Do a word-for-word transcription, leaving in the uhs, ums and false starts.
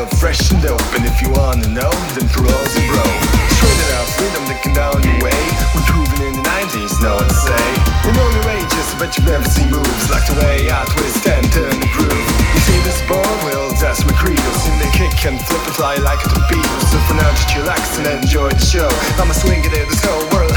so fresh and dope. And if you wanna know, then through all the bro. Shredded out freedom, thinking down your way. We're grooving in the nineties, no one to say. We know the rages, but you've never seen moves like the way I twist and turn the groove. You see this board, well, that's my credo. Sing the kick and flip and fly like a torpedo. So for now, just chillax and enjoy the show. I'ma swing it in this whole world.